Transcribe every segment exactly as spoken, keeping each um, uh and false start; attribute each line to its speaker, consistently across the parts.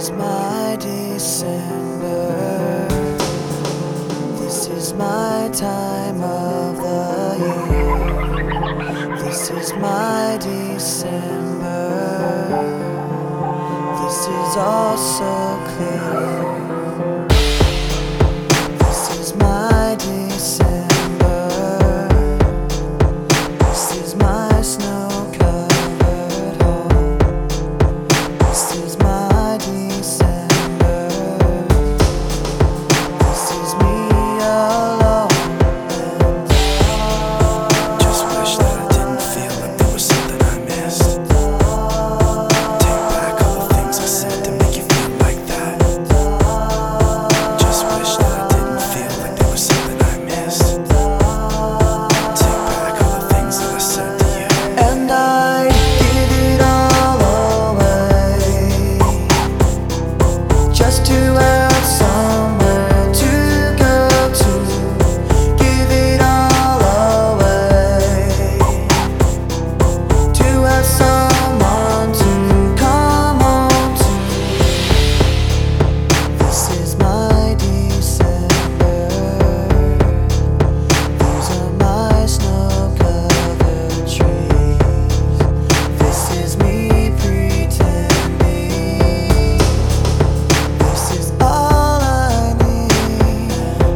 Speaker 1: is my December. This is my time of the year. This is my December. This is all so clear. This is my December. This is my snow-covered home. This is my December. This is me alone. And I
Speaker 2: just wish that I didn't feel like there was something I missed. Take back all the things I said to make you feel like that. Just wish that I didn't feel like there was something I missed. Take back all the things that I said to you.
Speaker 1: And I give it all away, just to have somewhere to go to. Give it all away, to have someone to come home to. This is my December. These are my snow-covered trees. This is me pretending. This is all I need.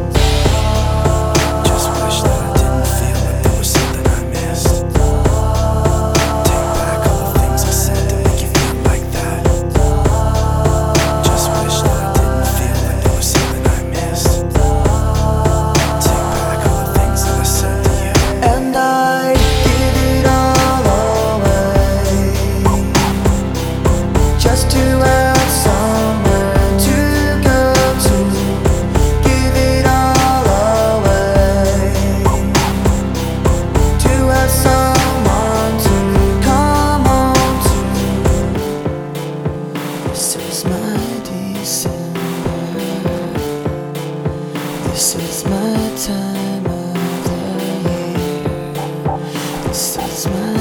Speaker 2: Just wish that I didn't feel like there was something I missed. Take back all the things I said to make you feel like that. Just wish that I didn't feel like there was something I missed. Take back all the things that I said to you.
Speaker 1: And I give it all away, just to have somewhere to go to. Give it all away, to have someone to come home to. This is my December. This is my time of the year. This is my